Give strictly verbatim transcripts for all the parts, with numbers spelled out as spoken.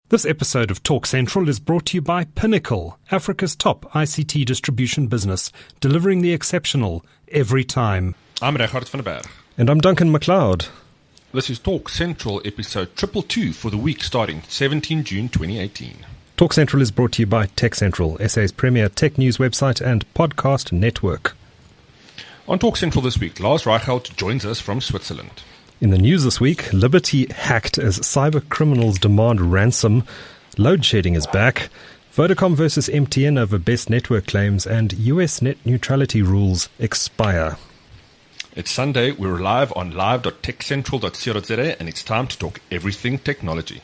This episode of Talk Central is brought to you by Pinnacle, Africa's top I C T distribution business, delivering the exceptional every time. I'm Regardt van der Berg. And I'm Duncan McLeod. This is Talk Central episode two two two for the week starting seventeenth of June twenty eighteen. Talk Central is brought to you by Tech Central, S A's premier tech news website and podcast network. On Talk Central this week, Lars Reichelt joins us from Switzerland. In the news this week, Liberty hacked as cyber criminals demand ransom. Load shedding is back. Vodacom versus M T N over best network claims, and U S net neutrality rules expire. It's Sunday. We're live on live dot tech central dot co dot za, and it's time to talk everything technology.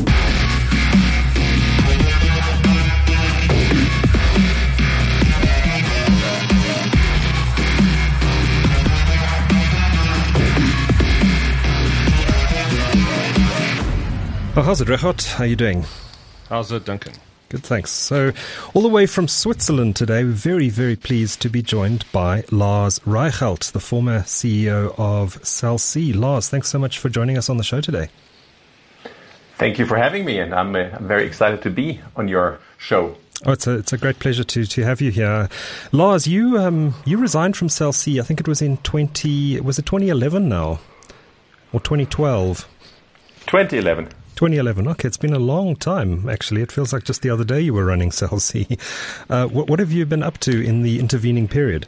Oh, how's it, Regardt? How are you doing? How's it, Duncan? Good, thanks. So, all the way from Switzerland today, we're very, very pleased to be joined by Lars Reichelt, the former C E O of Cell C. Lars, thanks so much for joining us on the show today. Thank you for having me, and I'm, uh, I'm very excited to be on your show. Oh, it's a it's a great pleasure to to have you here, Lars. You um you resigned from Cell C. I think it was in twenty was it twenty eleven now, or twenty twelve? twenty eleven. twenty eleven. Okay, it's been a long time, actually. It feels like just the other day you were running Cell C. Uh, what, what have you been up to in the intervening period?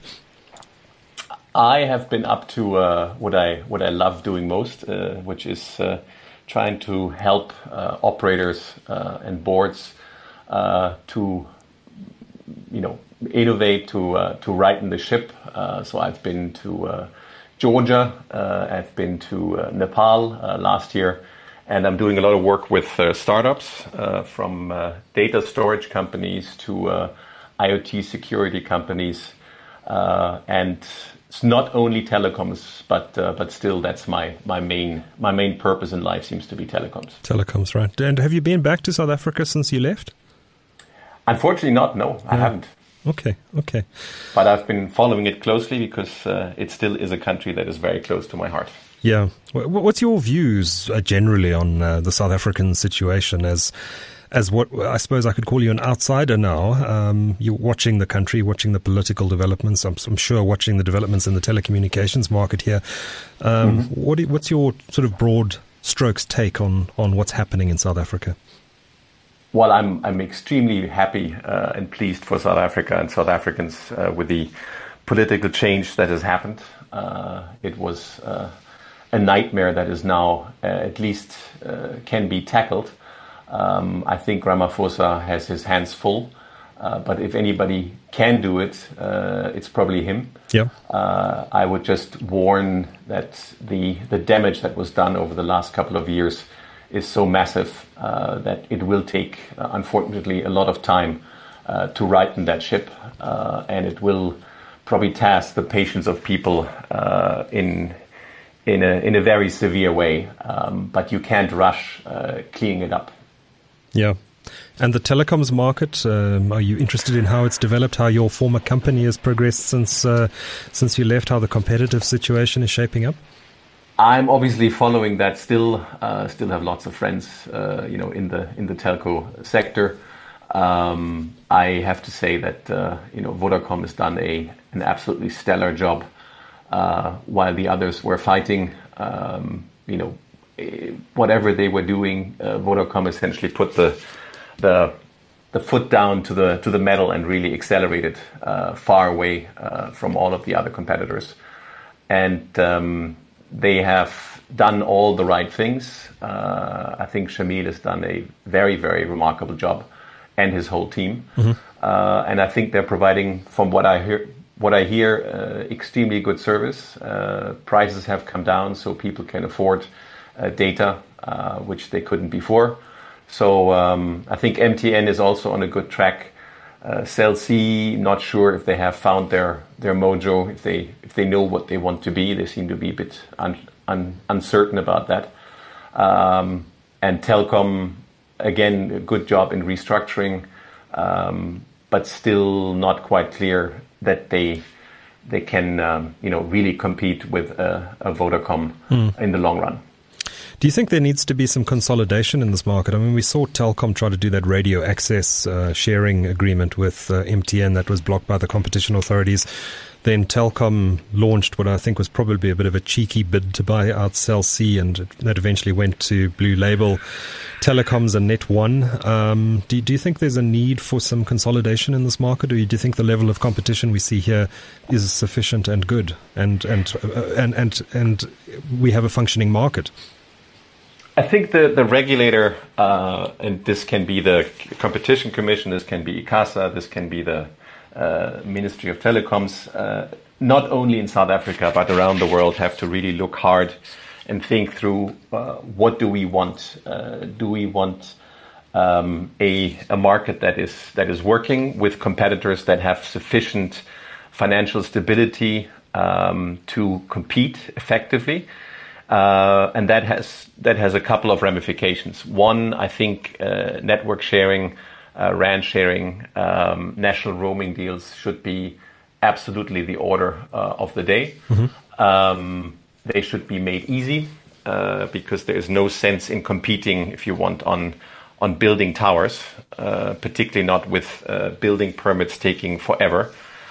I have been up to uh, what I what I love doing most, uh, which is uh, trying to help uh, operators uh, and boards uh, to, you know, innovate, to uh, to righten the ship. Uh, so I've been to uh, Georgia, uh, I've been to uh, Nepal uh, last year. And I'm doing a lot of work with uh, startups, uh, from uh, data storage companies to uh, IoT security companies. Uh, and it's not only telecoms, but uh, but still that's my, my main my main purpose in life seems to be telecoms. Telecoms, right. And have you been back to South Africa since you left? Unfortunately not, no, I yeah. haven't. Okay, okay. But I've been following it closely because uh, it still is a country that is very close to my heart. Yeah. What's your views uh, generally on uh, the South African situation as as what I suppose I could call you an outsider now? Um, you're watching the country, watching the political developments. I'm, I'm sure watching the developments in the telecommunications market here. Um, mm-hmm. what, what's your sort of broad strokes take on, on what's happening in South Africa? Well, I'm I'm extremely happy uh, and pleased for South Africa and South Africans uh, with the political change that has happened. Uh, it was Uh, a nightmare that is now uh, at least uh, can be tackled. Um, I think Ramaphosa has his hands full, uh, but if anybody can do it, uh, it's probably him. Yeah. Uh, I would just warn that the the damage that was done over the last couple of years is so massive uh, that it will take, uh, unfortunately, a lot of time uh, to righten that ship, uh, and it will probably task the patience of people uh, in in a in a very severe way, um, but you can't rush uh, cleaning it up. Yeah. And the telecoms market, um, are you interested in how it's developed, how your former company has progressed since uh, since you left, how the competitive situation is shaping up? I'm obviously following that still. Uh, still have lots of friends, uh, you know, in the in the telco sector. Um, I have to say that uh, you know Vodacom has done a an absolutely stellar job. Uh, while the others were fighting, um, you know, whatever they were doing, uh, Vodacom essentially put the the the foot down to the to the metal and really accelerated uh, far away uh, from all of the other competitors. And um, they have done all the right things. Uh, I think Shamil has done a very, very remarkable job, and his whole team. Mm-hmm. Uh, and I think they're providing, from what I hear. What I hear, uh, extremely good service. Uh, prices have come down, so people can afford uh, data, uh, which they couldn't before. So um, I think M T N is also on a good track. Uh, Cell C, not sure if they have found their, their mojo, if they if they know what they want to be. They seem to be a bit un, un, uncertain about that. Um, and Telkom, again, a good job in restructuring, um, but still not quite clear that they they can um, you know really compete with a, a Vodacom mm. in the long run. Do you think there needs to be some consolidation in this market? I mean, we saw Telkom try to do that radio access uh, sharing agreement with uh, M T N that was blocked by the competition authorities. Then Telkom launched what I think was probably a bit of a cheeky bid to buy out Cell C, and that eventually went to Blue Label Telecoms and Net One. Um, do, do you think there's a need for some consolidation in this market, or do you think the level of competition we see here is sufficient and good, and and uh, and and and we have a functioning market? I think the the regulator, uh, and this can be the Competition Commission, this can be ICASA, this can be the Uh, Ministry of Telecoms, uh, not only in South Africa but around the world, have to really look hard and think through uh, what do we want? Uh, do we want um, a a market that is that is working with competitors that have sufficient financial stability um, to compete effectively? Uh, and that has that has a couple of ramifications. One, I think uh, network sharing, uh, R A N sharing, um, national roaming deals should be absolutely the order uh, of the day. Mm-hmm. Um, they should be made easy uh, because there is no sense in competing, if you want, on on building towers, uh, particularly not with uh, building permits taking forever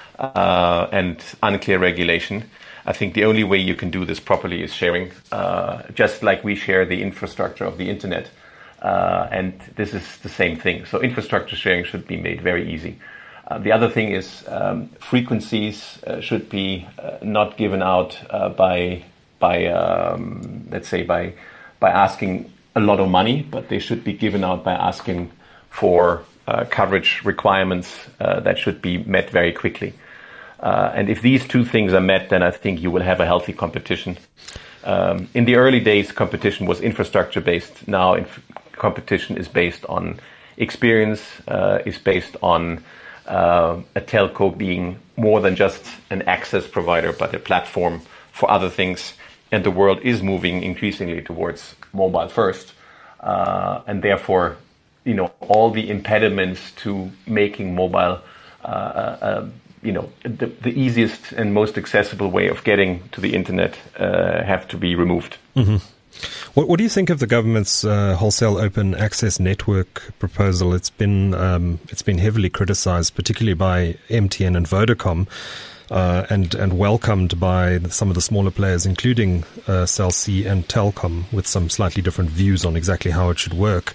uh, and unclear regulation. I think the only way you can do this properly is sharing, uh, just like we share the infrastructure of the internet. Uh, and this is the same thing. So infrastructure sharing should be made very easy. Uh, the other thing is um, frequencies uh, should be uh, not given out uh, by, by um, let's say, by by asking a lot of money, but they should be given out by asking for uh, coverage requirements uh, that should be met very quickly. Uh, and if these two things are met, then I think you will have a healthy competition. Um, in the early days, competition was infrastructure-based. Now inf- competition is based on experience, uh, is based on uh, a telco being more than just an access provider, but a platform for other things. And the world is moving increasingly towards mobile first. Uh, and therefore, you know, all the impediments to making mobile uh, uh, you know, the, the easiest and most accessible way of getting to the internet uh, have to be removed. Mm-hmm. What, what do you think of the government's uh, wholesale open access network proposal? It's been um, it's been heavily criticized, particularly by M T N and Vodacom, uh, and and welcomed by some of the smaller players, including uh, Cell C and Telkom, with some slightly different views on exactly how it should work.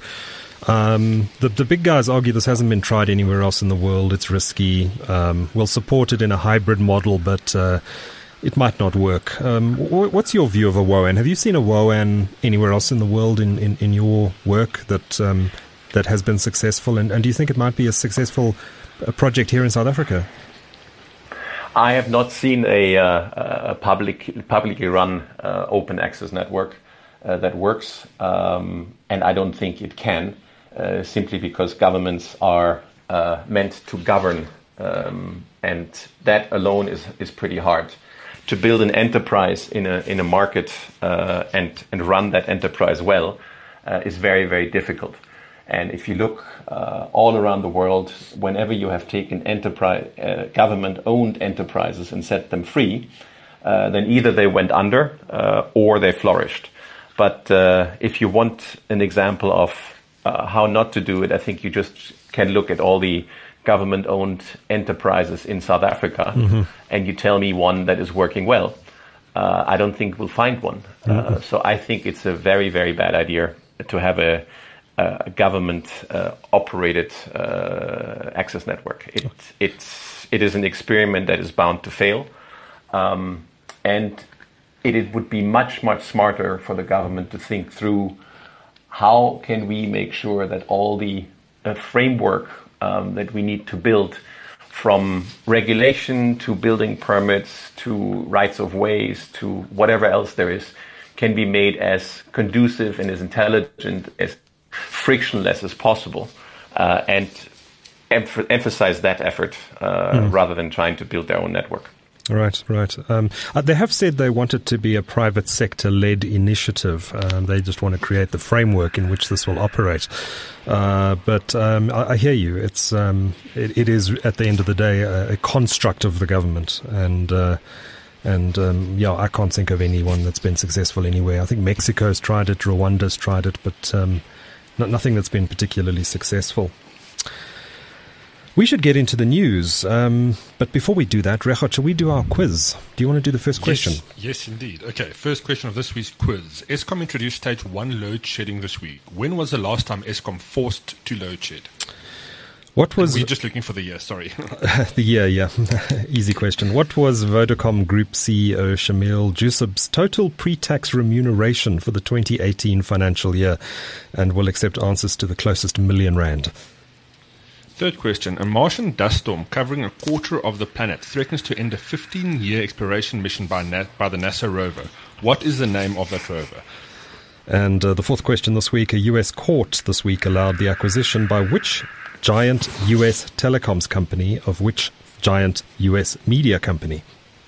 Um, the, the big guys argue this hasn't been tried anywhere else in the world. It's risky. Um, we'll support it in a hybrid model, but uh, it might not work. Um, w- what's your view of a W O A N? Have you seen a W O A N anywhere else in the world in, in, in your work that um, that has been successful? And, and do you think it might be a successful uh, project here in South Africa? I have not seen a, uh, a public, publicly run uh, open access network uh, that works, um, and I don't think it can. Uh, simply because governments are uh, meant to govern, um, and that alone is, is pretty hard. To build an enterprise in a in a market uh, and and run that enterprise well uh, is very, very difficult. And if you look uh, all around the world, whenever you have taken enterprise uh, government-owned enterprises and set them free, uh, then either they went under uh, or they flourished. But uh, if you want an example of Uh, how not to do it, I think you just can look at all the government-owned enterprises in South Africa, mm-hmm. and you tell me one that is working well. Uh, I don't think we'll find one. Mm-hmm. Uh, so I think it's a very, very bad idea to have a, a government-operated uh, uh, access network. It, it's, it is an experiment that is bound to fail. Um, and it, it would be much, much smarter for the government to think through how can we make sure that all the uh, framework um, that we need to build, from regulation to building permits to rights of ways to whatever else there is, can be made as conducive and as intelligent, as frictionless as possible, uh, and em- emphasize that effort uh, mm. rather than trying to build their own network. Right, right. Um, uh, they have said they want it to be a private sector-led initiative. Um, they just want to create the framework in which this will operate. Uh, but um, I, I hear you. It's um, it, it is at the end of the day a, a construct of the government, and uh, And um, yeah, I can't think of anyone that's been successful anywhere. I think Mexico's tried it, Rwanda's tried it, but um, not, nothing that's been particularly successful. We should get into the news, um, but before we do that, Regardt, shall we do our quiz? Do you want to do the first question? Yes, yes, indeed. Okay, first question of this week's quiz. Eskom introduced stage one load shedding this week. When was the last time Eskom forced to load shed? What was? We're just looking for the year, sorry. The year, yeah. Easy question. What was Vodacom Group C E O Shameel Joosub's total pre-tax remuneration for the twenty eighteen financial year? And we'll accept answers to the closest million rand. Third question. A Martian dust storm covering a quarter of the planet threatens to end a fifteen-year exploration mission by, Na- by the NASA rover. What is the name of that rover? And uh, the fourth question this week. A U S court this week allowed the acquisition by which giant U S telecoms company of which giant U S media company?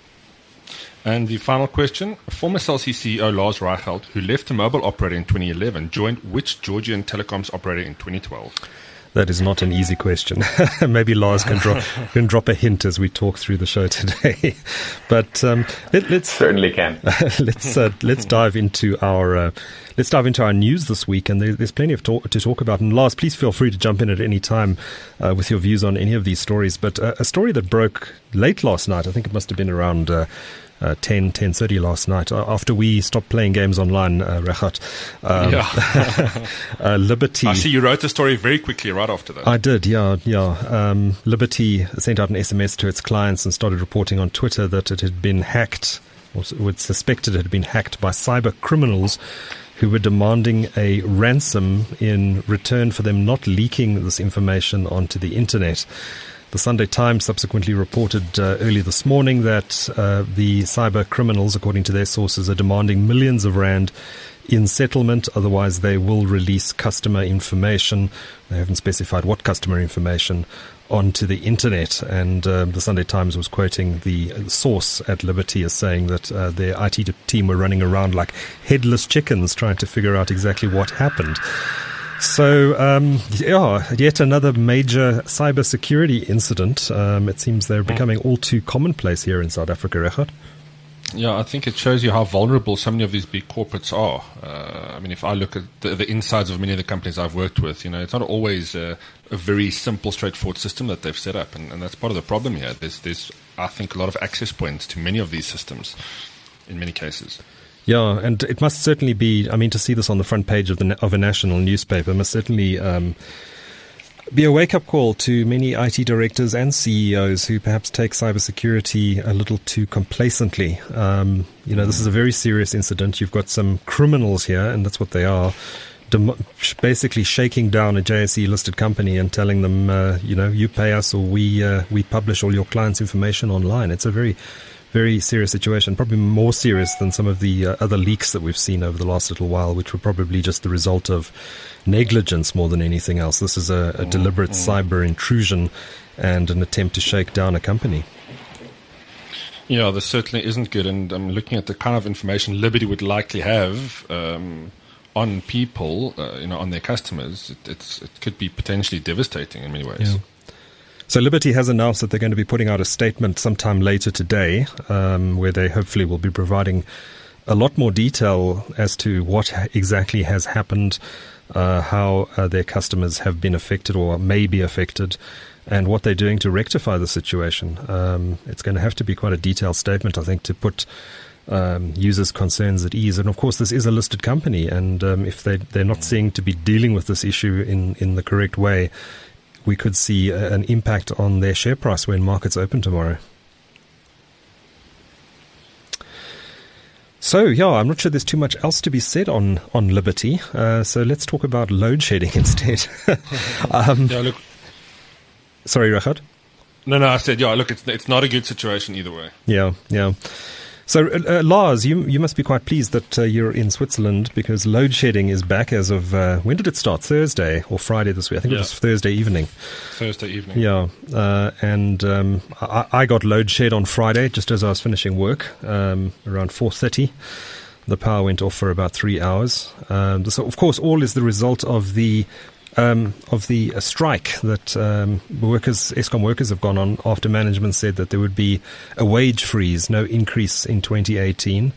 And the final question. Former Cell C C E O Lars Reichelt, who left the mobile operator in twenty eleven, joined which Georgian telecoms operator in twenty twelve? That is not an easy question. Maybe Lars can drop can drop a hint as we talk through the show today. But um, let, let's certainly can. let's uh, let's dive into our uh, let's dive into our news this week, and there, there's plenty of talk, to talk about. And Lars, please feel free to jump in at any time uh, with your views on any of these stories. But uh, a story that broke late last night, I think it must have been around Uh, Uh, ten, ten thirty last night, uh, after we stopped playing games online, uh, Regardt. Um, yeah. uh, Liberty. I see you wrote the story very quickly right after that. I did, yeah, yeah. Um, Liberty sent out an S M S to its clients and started reporting on Twitter that it had been hacked, or was suspected it had been hacked by cyber criminals who were demanding a ransom in return for them not leaking this information onto the internet. The Sunday Times subsequently reported uh, early this morning that uh, the cyber criminals, according to their sources, are demanding millions of rand in settlement. Otherwise, they will release customer information. They haven't specified what customer information onto the internet. And uh, the Sunday Times was quoting the source at Liberty as saying that uh, their I T team were running around like headless chickens trying to figure out exactly what happened. So, um, yeah, yet another major cybersecurity incident. Um, it seems they're becoming all too commonplace here in South Africa, Regardt. Yeah, I think it shows you how vulnerable so many of these big corporates are. Uh, I mean, if I look at the, the insides of many of the companies I've worked with, you know, it's not always uh, a very simple, straightforward system that they've set up. And, and that's part of the problem here. There's, there's, I think, a lot of access points to many of these systems in many cases. Yeah, and it must certainly be, I mean, to see this on the front page of the of a national newspaper must certainly um, be a wake-up call to many I T directors and C E Os who perhaps take cybersecurity a little too complacently. Um, you know, this is a very serious incident. You've got some criminals here, and that's what they are, dem- basically shaking down a J S E-listed company and telling them, uh, you know, you pay us or we uh, we publish all your clients' information online. It's a very Very serious situation, probably more serious than some of the uh, other leaks that we've seen over the last little while, which were probably just the result of negligence more than anything else. This is a, a deliberate mm-hmm. cyber intrusion and an attempt to shake down a company. Yeah, this certainly isn't good. And I'm looking at the kind of information Liberty would likely have um, on people, uh, you know, on their customers. It, it's, it could be potentially devastating in many ways. Yeah. So Liberty has announced that they're going to be putting out a statement sometime later today, um, where they hopefully will be providing a lot more detail as to what exactly has happened, uh, how uh, their customers have been affected or may be affected, and what they're doing to rectify the situation. Um, it's going to have to be quite a detailed statement, I think, to put um, users' concerns at ease. And of course, this is a listed company, and um, if they, they're not seeing to be dealing with this issue in, in the correct way, we could see a, an impact on their share price when markets open tomorrow. So, yeah, I'm not sure there's too much else to be said on, on Liberty. Uh, so let's talk about load shedding instead. um, yeah, look. Sorry, Regardt? No, no, I said, yeah, look, it's it's not a good situation either way. Yeah, yeah. So, uh, Lars, you you must be quite pleased that uh, you're in Switzerland because load shedding is back as of, uh, when did it start? Thursday or Friday this week? I think yeah. it was Thursday evening. Thursday evening. Yeah, uh, and um, I, I got load shed on Friday just as I was finishing work, um, around four thirty. The power went off for about three hours. Um, so, of course, all is the result of the um, of the uh, strike that um, workers, Eskom workers have gone on after management said that there would be a wage freeze, no increase in twenty eighteen.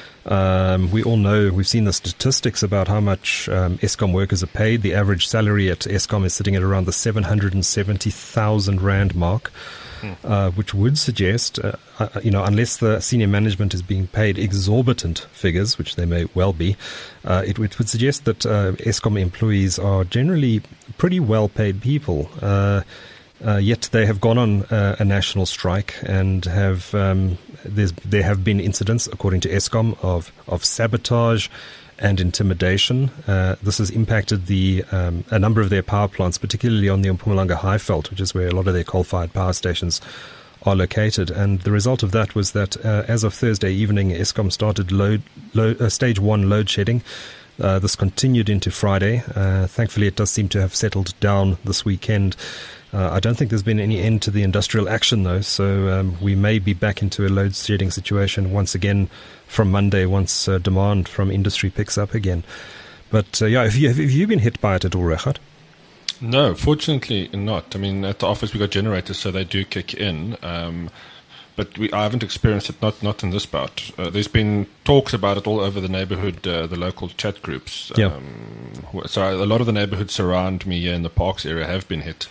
Um, we all know, we've seen the statistics about how much um, Eskom workers are paid. The average salary at Eskom is sitting at around the seven hundred seventy thousand rand mark. Uh, which would suggest, uh, uh, you know, unless the senior management is being paid exorbitant figures, which they may well be, uh, it, it would suggest that uh, Eskom employees are generally pretty well-paid people. Uh, uh, yet they have gone on uh, a national strike and have um, there's, there have been incidents, according to Eskom, of of sabotage and intimidation. Uh, this has impacted the um, a number of their power plants, particularly on the Mpumalanga Highveld, which is where a lot of their coal-fired power stations are located. And the result of that was that uh, as of Thursday evening, Eskom started load, load, uh, stage one load shedding. Uh, this continued into Friday. Uh, thankfully, it does seem to have settled down this weekend. Uh, I don't think there's been any end to the industrial action, though, so um, we may be back into a load shedding situation once again from Monday once uh, demand from industry picks up again. But uh, yeah, have you, have you been hit by it at all, Regardt? No, fortunately not. I mean, at the office we got generators, so they do kick in. Um, but we, I haven't experienced it, not not in this bout. Uh, there's been talks about it all over the neighborhood, uh, the local chat groups. Yeah. Um, so a lot of the neighborhoods around me here in the Parks area have been hit.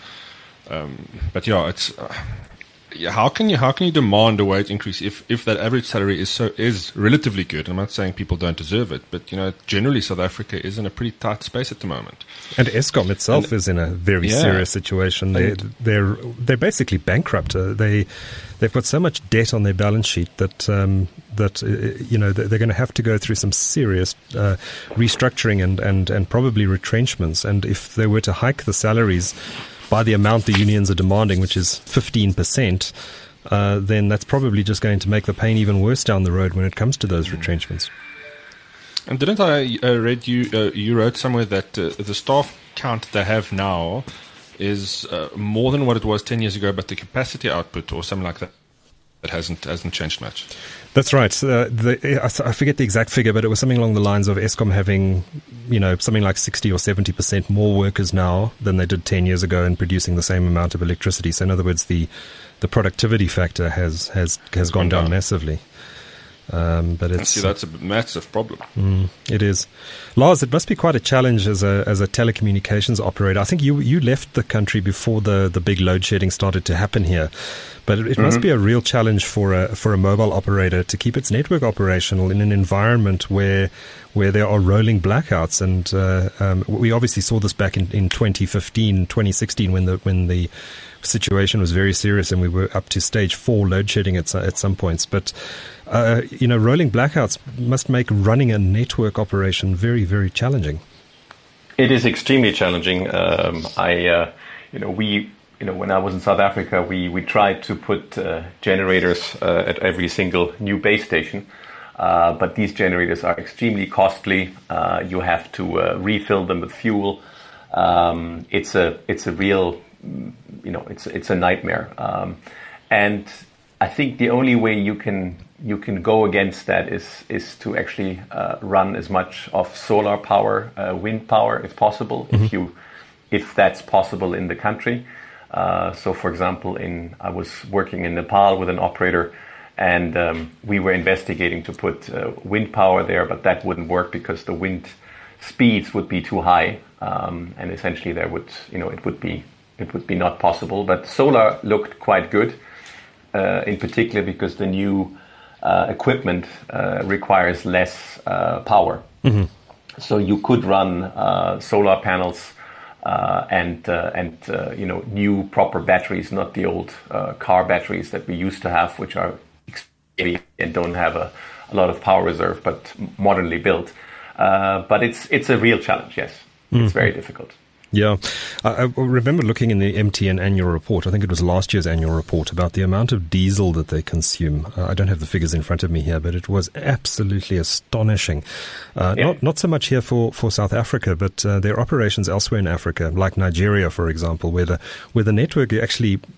Um, but yeah, it's uh, yeah, how can you how can you demand a wage increase if, if that average salary is so is relatively good? I'm not saying people don't deserve it, but you know, generally South Africa is in a pretty tight space at the moment. And Eskom itself and, is in a very yeah, serious situation. They they're they're basically bankrupt. Uh, they they've got so much debt on their balance sheet that um, that uh, you know they're going to have to go through some serious uh, restructuring and, and and probably retrenchments. And if they were to hike the salaries by the amount the unions are demanding, which is fifteen percent, uh, then that's probably just going to make the pain even worse down the road when it comes to those retrenchments. And didn't I uh, read you, uh, you wrote somewhere that uh, the staff count they have now is uh, more than what it was ten years ago, but the capacity output or something like that, that hasn't, hasn't changed much. That's right. Uh, the, I forget the exact figure, but it was something along the lines of Eskom having, you know, something like sixty or seventy percent more workers now than they did ten years ago and producing the same amount of electricity. So in other words, the, the productivity factor has, has, has gone down massively. Um, but it's, see, that's a massive problem. Mm, it is. Lars, it must be quite a challenge as a as a telecommunications operator. I think you you left the country before the, the big load shedding started to happen here. But it, it mm-hmm. must be a real challenge for a for a mobile operator to keep its network operational in an environment where where there are rolling blackouts. And uh, um, we obviously saw this back in, in twenty fifteen, twenty sixteen when the when the situation was very serious and we were up to stage four load shedding at at some points. But uh, you know, rolling blackouts must make running a network operation very, very challenging. It is extremely challenging. Um, I, uh, you know, we. You know, when I was in South Africa, we, we tried to put uh, generators uh, at every single new base station. Uh, but these generators are extremely costly. Uh, you have to uh, refill them with fuel. Um, it's a it's a real, you know, it's it's a nightmare. Um, and I think the only way you can you can go against that is is to actually uh, run as much of solar power, uh, wind power, if possible, mm-hmm. if you if that's possible in the country. Uh, so, for example, in I was working in Nepal with an operator, and um, we were investigating to put uh, wind power there, but that wouldn't work because the wind speeds would be too high, um, and essentially there would, you know, it would be it would be not possible. But solar looked quite good, uh, in particular because the new uh, equipment uh, requires less uh, power, mm-hmm. so you could run uh, solar panels. Uh, and uh, and uh, you know, new proper batteries, not the old uh, car batteries that we used to have, which are expensive and don't have a, a lot of power reserve, but modernly built. Uh, but it's it's a real challenge. Yes, mm-hmm. It's very difficult. Yeah. I, I remember looking in the M T N annual report, I think it was last year's annual report, about the amount of diesel that they consume. Uh, I don't have the figures in front of me here, but it was absolutely astonishing. Uh, yeah. Not not so much here for, for South Africa, but uh, their operations elsewhere in Africa, like Nigeria, for example, where the, where the network actually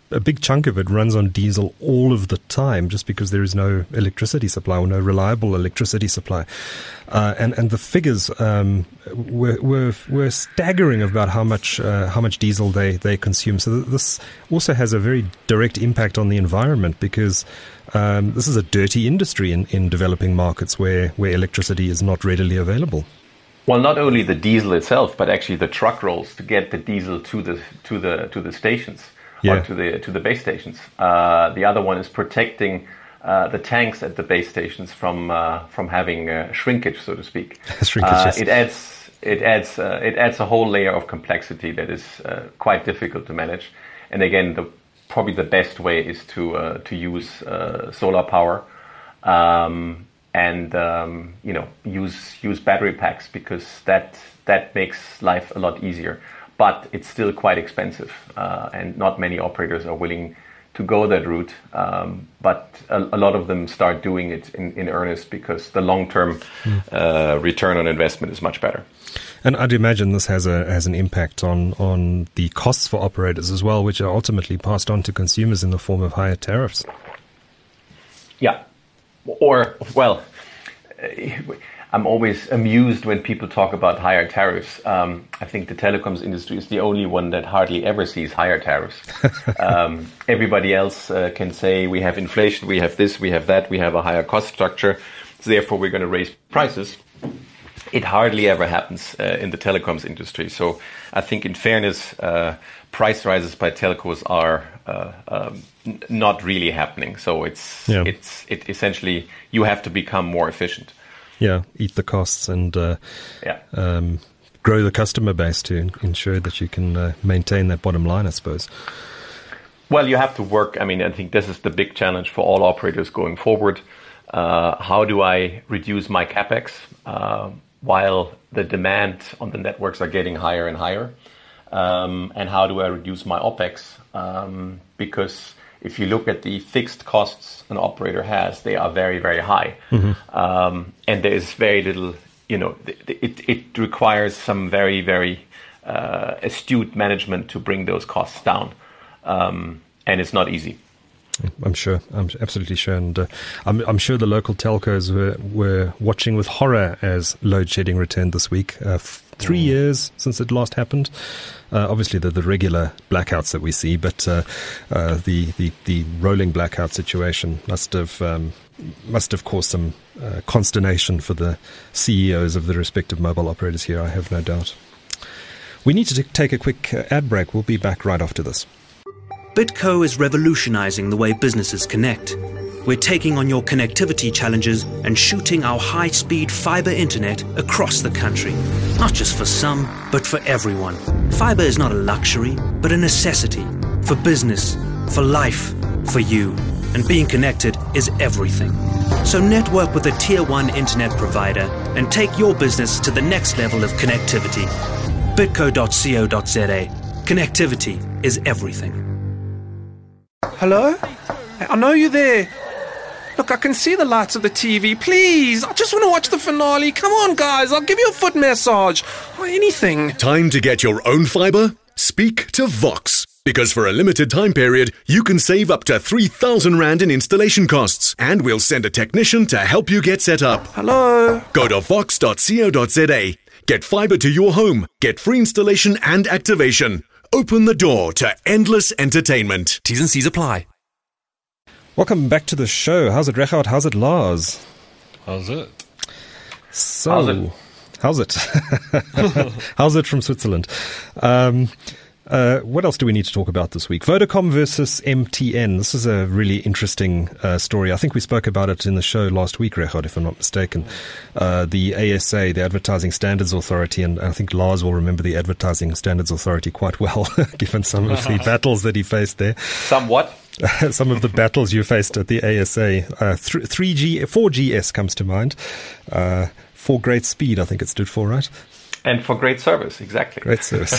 a big chunk of it runs on diesel all of the time, just because there is no electricity supply or no reliable electricity supply. Uh, and and the figures um, were, were were staggering about how much uh, how much diesel they, they consume. So this also has a very direct impact on the environment, because um, this is a dirty industry in, in developing markets where, where electricity is not readily available. Well, not only the diesel itself, but actually the truck rolls to get the diesel to the to the to the stations, yeah. or to the to the base stations. Uh, the other one is protecting uh, the tanks at the base stations from uh, from having uh, shrinkage, so to speak. shrinkage, uh, yes. It adds it adds uh, it adds a whole layer of complexity that is uh, quite difficult to manage. And again, the probably the best way is to uh, to use uh, solar power. Um, and um, you know, use use battery packs, because that that makes life a lot easier. But it's still quite expensive, uh, and not many operators are willing to go that route. Um, but a, a lot of them start doing it in, in earnest, because the long-term mm. uh, return on investment is much better. And I'd imagine this has a has an impact on, on the costs for operators as well, which are ultimately passed on to consumers in the form of higher tariffs. Yeah. Or, well, I'm always amused when people talk about higher tariffs. Um, I think the telecoms industry is the only one that hardly ever sees higher tariffs. um, everybody else uh, can say we have inflation, we have this, we have that, we have a higher cost structure, so therefore we're going to raise prices. It hardly ever happens uh, in the telecoms industry. So I think, in fairness, uh, price rises by telcos are uh, um, n- not really happening. So it's yeah. it's it essentially you have to become more efficient. Yeah, eat the costs and uh, yeah. um, grow the customer base to ensure that you can uh, maintain that bottom line, I suppose. Well, you have to work. I mean, I think this is the big challenge for all operators going forward. Uh, how do I reduce my capex uh, while the demand on the networks are getting higher and higher? Um, and how do I reduce my OPEX? Um, because if you look at the fixed costs an operator has, they are very, very high. Mm-hmm. Um, and there is very little, you know, it, it requires some very, very uh, astute management to bring those costs down. Um, and it's not easy. I'm sure. I'm absolutely sure. And uh, I'm, I'm sure the local telcos were, were watching with horror as load shedding returned this week. Uh, f- three mm. years since it last happened. Uh, obviously, the, the regular blackouts that we see, but uh, uh, the, the, the rolling blackout situation must have um, must have caused some uh, consternation for the C E Os of the respective mobile operators here, I have no doubt. We need to t- take a quick uh, ad break. We'll be back right after this. Bitco is revolutionizing the way businesses connect. We're taking on your connectivity challenges and shooting our high-speed fiber internet across the country. Not just for some, but for everyone. Fiber is not a luxury, but a necessity. For business, for life, for you. And being connected is everything. So network with a tier one internet provider and take your business to the next level of connectivity. bitco dot co dot za. Connectivity is everything. Hello? I know you're there. Look, I can see the lights of the T V. Please, I just want to watch the finale. Come on, guys, I'll give you a foot massage or anything. Time to get your own fibre? Speak to Vox. Because for a limited time period, you can save up to three thousand rand in installation costs. And we'll send a technician to help you get set up. Hello? Go to vox dot co dot za. Get fibre to your home. Get free installation and activation. Open the door to endless entertainment. T's and C's apply. Welcome back to the show. How's it, Rechout? How's it, Lars? How's it? So, how's it? How's it, how's it from Switzerland? Um, uh, what else do we need to talk about this week? Vodacom versus M T N. This is a really interesting uh, story. I think we spoke about it in the show last week, Rechout, if I'm not mistaken. Uh, the A S A, the Advertising Standards Authority, and I think Lars will remember the Advertising Standards Authority quite well, given some of the battles that he faced there. Somewhat. Some of the battles you faced at the A S A. Uh, three G, four G S comes to mind. Uh, for great speed, I think it stood for, right? And for great service, exactly. Great service.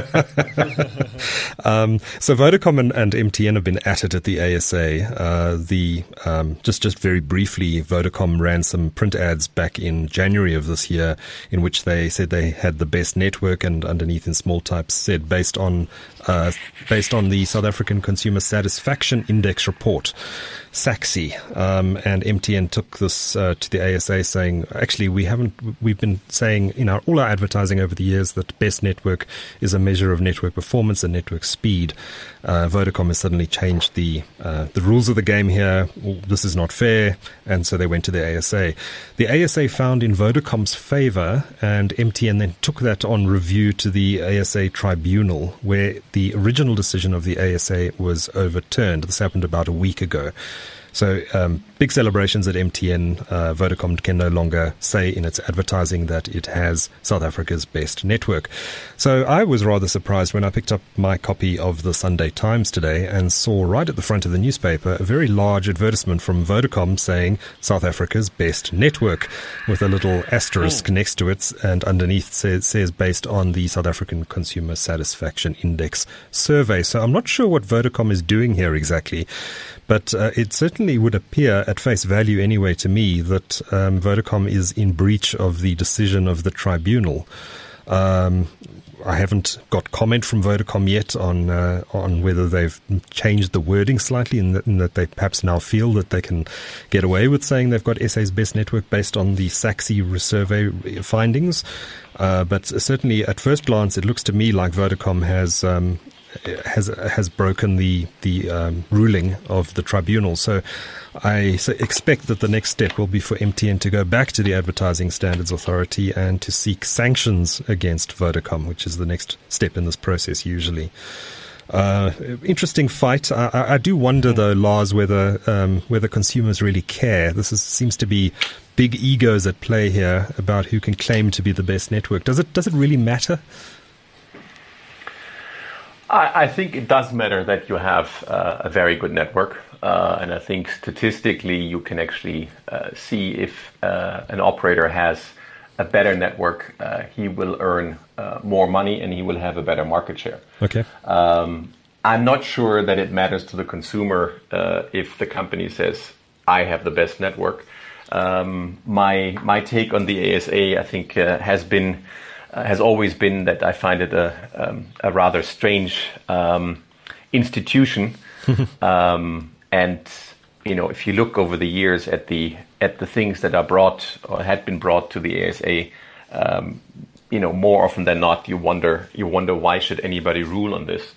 um, so Vodacom and, and M T N have been at it at the A S A. Uh, the um, just just very briefly, Vodacom ran some print ads back in January of this year, in which they said they had the best network, and underneath in small types said based on uh, based on the South African Consumer Satisfaction Index report, S A C S I. Um, and M T N took this uh, to the A S A, saying, actually, we haven't. We've been saying in our all our advertising over the years that best network is a measure of network performance and network speed. Uh, Vodacom has suddenly changed the uh, the rules of the game here. This is not fair, and so they went to the A S A. The A S A found in Vodacom's favor, and M T N then took that on review to the A S A tribunal, where the original decision of the A S A was overturned. This happened about a week ago. So um, big celebrations at M T N. Uh, Vodacom can no longer say in its advertising that it has South Africa's best network. So I was rather surprised when I picked up my copy of the Sunday Times today and saw right at the front of the newspaper a very large advertisement from Vodacom saying South Africa's best network, with a little asterisk next to it, and underneath says, says based on the South African Consumer Satisfaction Index survey. So I'm not sure what Vodacom is doing here exactly, but uh, it certainly would appear at face value anyway to me that um, Vodacom is in breach of the decision of the tribunal. Um, I haven't got comment from Vodacom yet on uh, on whether they've changed the wording slightly, in that, in that they perhaps now feel that they can get away with saying they've got S A's best network based on the S A C S I survey findings. Uh, but certainly at first glance, it looks to me like Vodacom has um, has has broken the the um, ruling of the tribunal. So I so expect that the next step will be for M T N to go back to the Advertising Standards Authority and to seek sanctions against Vodacom, which is the next step in this process usually. Uh, interesting fight. I, I do wonder, though, Lars, whether um, whether consumers really care. This is, seems to be big egos at play here about who can claim to be the best network. Does it does it really matter? I, I think it does matter that you have uh, a very good network. Uh, and I think statistically you can actually uh, see if uh, an operator has a better network, uh, he will earn uh, more money and he will have a better market share. Okay. Um, I'm not sure that it matters to the consumer uh, if the company says, I have the best network. Um, my my take on the A S A, I think, uh, has been uh, has always been that I find it a um, a rather strange um, institution. um, and you know, if you look over the years at the at the things that are brought or had been brought to the A S A, um, you know, more often than not, you wonder you wonder why should anybody rule on this.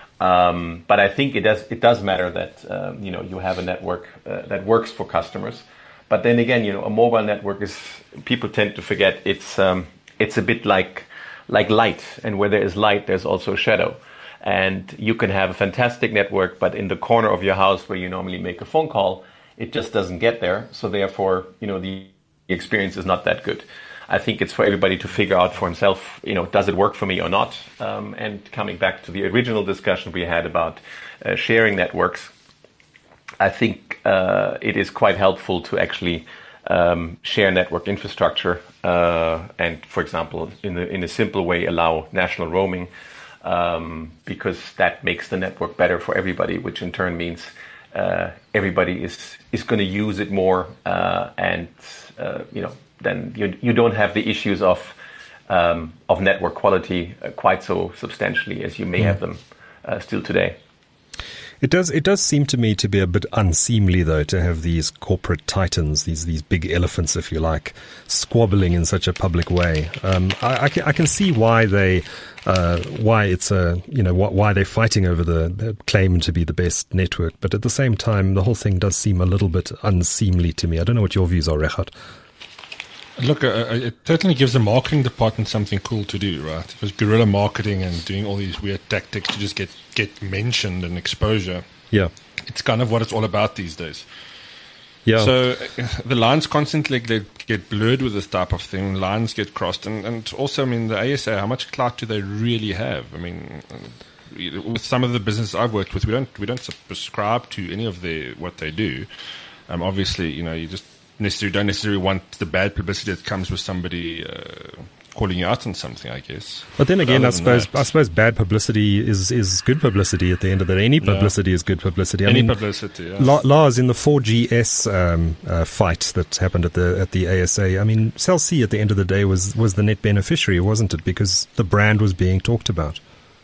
Um, but I think it does it does matter that um, you know you have a network uh, that works for customers. But then again, you know, a mobile network is, people tend to forget it's um, it's a bit like like light, and where there is light, there's also shadow. And you can have a fantastic network, but in the corner of your house where you normally make a phone call, it just doesn't get there. So therefore, you know, the experience is not that good. I think it's for everybody to figure out for himself, you know, does it work for me or not? Um, and coming back to the original discussion we had about uh, sharing networks, I think uh, it is quite helpful to actually um, share network infrastructure uh, and, for example, in, the, in a simple way, allow national roaming, um, because that makes the network better for everybody, which in turn means uh, everybody is, is going to use it more, uh, and uh, you know, then you you don't have the issues of um, of network quality uh, quite so substantially as you may mm. have them uh, still today. It does. It does seem to me to be a bit unseemly, though, to have these corporate titans, these these big elephants, if you like, squabbling in such a public way. Um, I, I, can, I can see why they, uh, why it's a, you know, why they're fighting over the, the claim to be the best network. But at the same time, the whole thing does seem a little bit unseemly to me. I don't know what your views are, Regardt. Look, uh, it certainly gives the marketing department something cool to do, right? Because guerrilla marketing and doing all these weird tactics to just get, get mentioned and exposure. Yeah. It's kind of what it's all about these days. Yeah. So uh, the lines constantly they get blurred with this type of thing. Lines get crossed. And, and also, I mean, the A S A, how much clout do they really have? I mean, with some of the businesses I've worked with, we don't we don't subscribe to any of their what they do. Um, obviously, you know, you just necessarily don't necessarily want the bad publicity that comes with somebody uh, calling you out on something, I guess. But then again, Other I than suppose that- I suppose bad publicity is, is good publicity at the end of the day. Any publicity is good publicity. I Any mean, publicity, yeah. La- Lars, in the four G S um, uh, fight that happened at the at the A S A, I mean, Cell C at the end of the day was, was the net beneficiary, wasn't it? Because the brand was being talked about.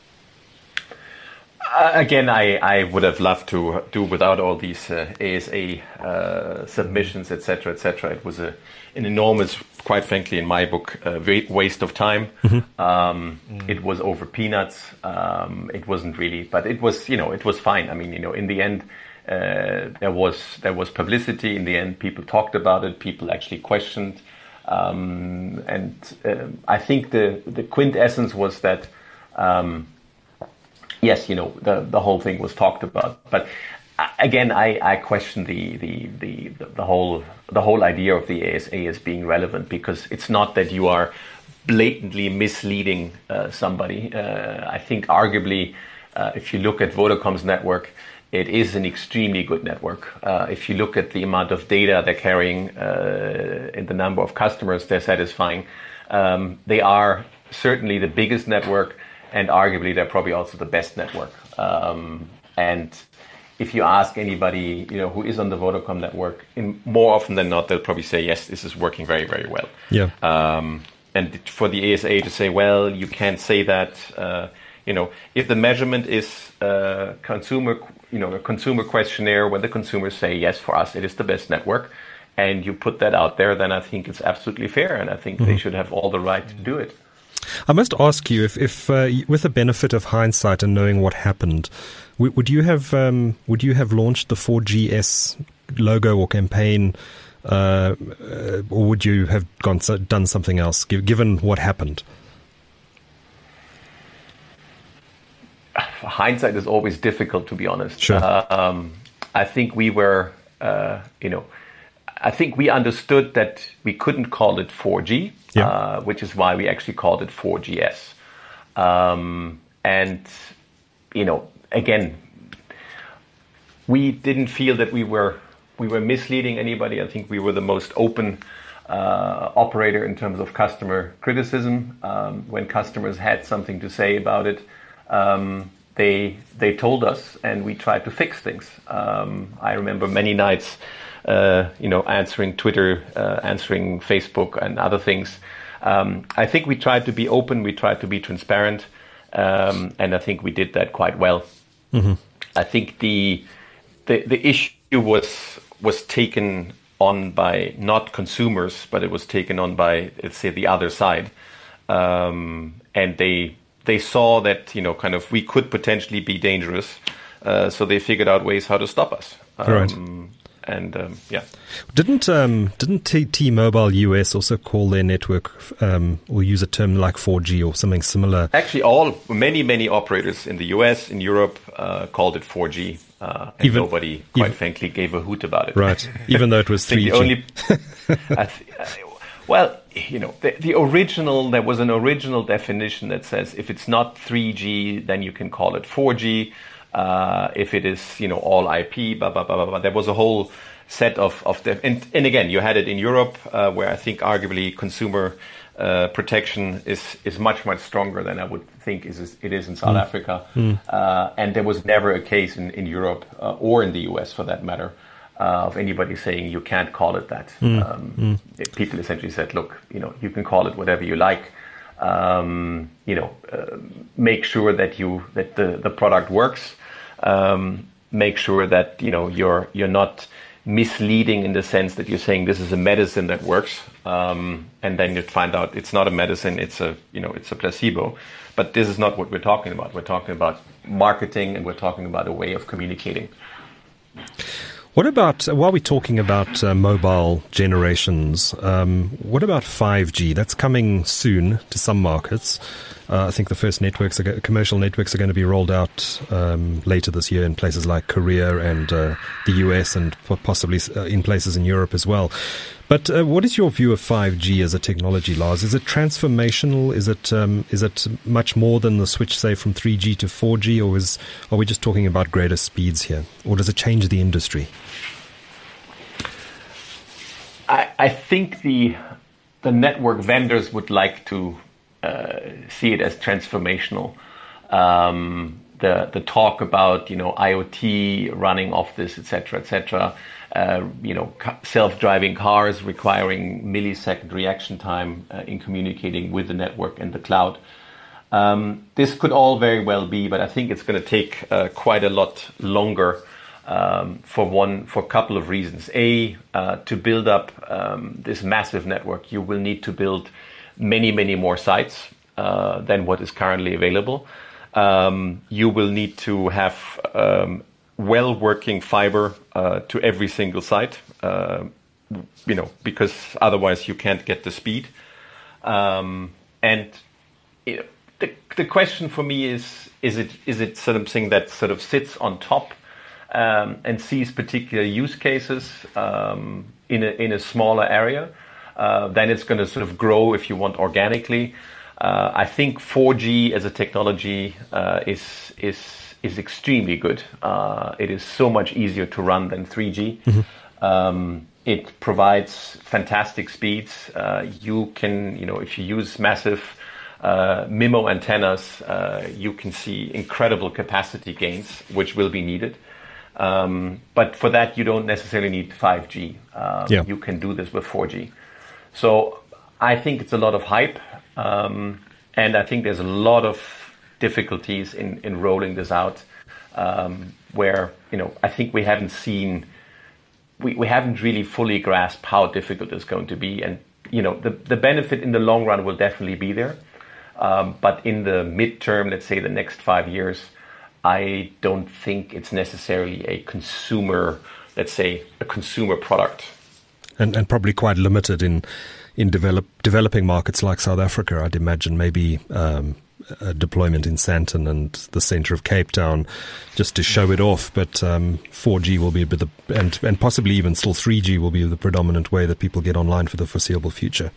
Uh, again, I, I would have loved to do without all these uh, A S A uh, submissions, et cetera, et cetera. It was a, an enormous, quite frankly, in my book, uh, wa- waste of time. Mm-hmm. Um, mm. It was over peanuts. Um, it wasn't really, but it was, you know, it was fine. I mean, you know, in the end, uh, there was there was publicity. In the end, people talked about it. People actually questioned, um, and uh, I think the the quintessence was that. Um, Yes, you know, the, the whole thing was talked about. But uh, again, I, I question the, the, the, the whole the whole idea of the A S A as being relevant, because it's not that you are blatantly misleading uh, somebody. Uh, I think arguably, uh, if you look at Vodacom's network, it is an extremely good network. Uh, if you look at the amount of data they're carrying uh, and the number of customers they're satisfying, um, they are certainly the biggest network. And arguably, they're probably also the best network. Um, and if you ask anybody, you know, who is on the Vodacom network, in, more often than not, they'll probably say, yes, this is working very, very well. Yeah. Um, and for the A S A to say, well, you can't say that, uh, you know, if the measurement is uh, consumer, you know, a consumer questionnaire where the consumers say, yes, for us, it is the best network, and you put that out there, then I think it's absolutely fair, and I think mm-hmm. they should have all the right to do it. I must ask you, if, if uh, with the benefit of hindsight and knowing what happened, w- would you have um, would you have launched the four G S logo or campaign, uh, uh, or would you have gone so, done something else, g- given what happened? Hindsight is always difficult, to be honest. Sure. Uh, um, I think we were, uh, you know, I think we understood that we couldn't call it four G. Yeah. Uh, which is why we actually called it four G S. Um, and, you know, again, we didn't feel that we were we were misleading anybody. I think we were the most open uh, operator in terms of customer criticism. Um, when customers had something to say about it, um, they they told us, and we tried to fix things. Um, I remember many nights Uh, you know, answering Twitter, uh, answering Facebook and other things. Um, I think we tried to be open, we tried to be transparent, um, and I think we did that quite well. Mm-hmm. I think the, the the issue was was taken on by not consumers, but it was taken on by, let's say, the other side, um, and they they saw that, you know, kind of we could potentially be dangerous, uh, so they figured out ways how to stop us. Um, right. And um, yeah, didn't um, didn't T- T-Mobile U S also call their network um, or use a term like four G or something similar? Actually, all many many operators in the U S, in Europe, uh, called it four G, uh, and even, nobody, quite even, frankly, gave a hoot about it. Right, even though it was three G. The only, I th- well, you know, the, the original there was an original definition that says if it's not three G, then you can call it four G. Uh, if it is, you know, all I P, blah, blah, blah, blah, blah. There was a whole set of, of the, and, and again, you had it in Europe, uh, where I think arguably consumer uh, protection is, is much, much stronger than I would think is, it is in South mm. Africa. Mm. Uh, and there was never a case in, in Europe, uh, or in the U S for that matter, uh, of anybody saying you can't call it that. Mm. Um, mm. It, people essentially said, look, you know, you can call it whatever you like. Um, you know, uh, make sure that you, that the, the product works. Um, make sure that, you know, you're you're not misleading in the sense that you're saying this is a medicine that works, um, and then you find out it's not a medicine, it's a, you know, it's a placebo. But this is not what we're talking about. We're talking about marketing, and we're talking about a way of communicating. What about, while we're talking about uh, mobile generations, um, what about five G? That's coming soon to some markets. Uh, I think the first networks, are, commercial networks, are going to be rolled out um, later this year in places like Korea and uh, the U S, and possibly uh, in places in Europe as well. But uh, what is your view of five G as a technology, Lars? Is it transformational? Is it um, is it much more than the switch, say, from three G to four G, or is are we just talking about greater speeds here, or does it change the industry? I, I think the the network vendors would like to uh, see it as transformational. Um, the the talk about, you know, IoT running off this, et cetera, et cetera. Uh, you know, ca- self-driving cars requiring millisecond reaction time uh, in communicating with the network and the cloud. Um, this could all very well be, but I think it's going to take uh, quite a lot longer um, for one for a couple of reasons. A, uh, to build up um, this massive network, you will need to build many, many more sites uh, than what is currently available. Um, you will need to have um, well-working fiber uh, to every single site, uh, you know, because otherwise you can't get the speed. Um, and you know, the the question for me is: is it is it something that sort of sits on top um, and sees particular use cases um, in a in a smaller area? Uh, then it's going to sort of grow, if you want, organically. Uh, I think four G as a technology uh, is is is extremely good. Uh, it is so much easier to run than three G. Mm-hmm. Um, it provides fantastic speeds. Uh, you can, you know, if you use massive uh, MIMO antennas, uh, you can see incredible capacity gains, which will be needed. Um, but for that, you don't necessarily need five G. Um, yeah. You can do this with four G. So I think it's a lot of hype. Um, and I think there's a lot of difficulties in, in rolling this out, um, where, you know, I think we haven't seen, we, we haven't really fully grasped how difficult it's going to be. And, you know, the, the benefit in the long run will definitely be there. Um, but in the midterm, let's say the next five years, I don't think it's necessarily a consumer, let's say, a consumer product. And, and probably quite limited in in develop, developing markets like South Africa. I'd imagine maybe um, a deployment in Sandton and the centre of Cape Town just to show it off. But um, four G will be a bit, the, and, and possibly even still three G will be the predominant way that people get online for the foreseeable future.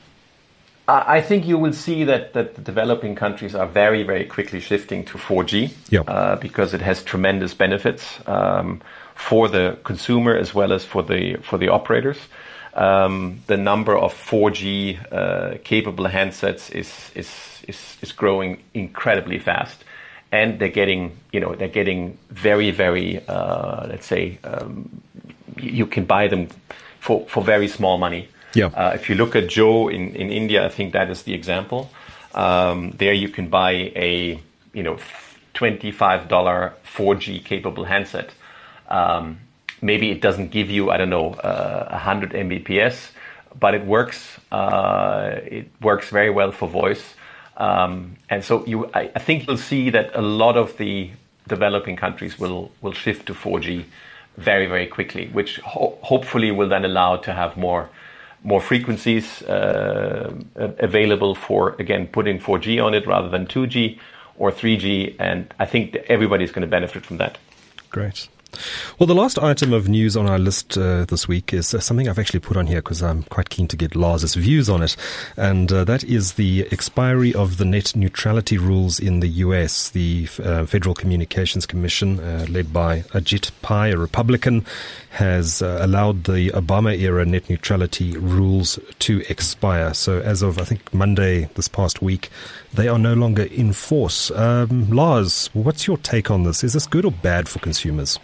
I think you will see that, that the developing countries are very, very quickly shifting to four G yeah. uh, because it has tremendous benefits um, for the consumer as well as for the for the operators. Um, the number of four G uh, capable handsets is, is is is growing incredibly fast, and they're getting you know they're getting very very uh, let's say um, you can buy them for, for very small money. Yeah. Uh, if you look at Joe in, in India, I think that is the example. Um, there you can buy a you know twenty-five dollars four G capable handset. Um, Maybe it doesn't give you, I don't know, uh, one hundred megabits per second, but it works. Uh, it works very well for voice. Um, and so you, I, I think you'll see that a lot of the developing countries will, will shift to four G very, very quickly, which ho- hopefully will then allow to have more more frequencies uh, available for, again, putting four G on it rather than two G or three G. And I think that everybody's going to benefit from that. Great. Well, the last item of news on our list uh, this week is uh, something I've actually put on here because I'm quite keen to get Lars's views on it. And uh, that is the expiry of the net neutrality rules in the U S. The uh, Federal Communications Commission, uh, led by Ajit Pai, a Republican, has uh, allowed the Obama-era net neutrality rules to expire. So as of, I think, Monday this past week, they are no longer in force. Um, Lars, what's your take on this? Is this good or bad for consumers?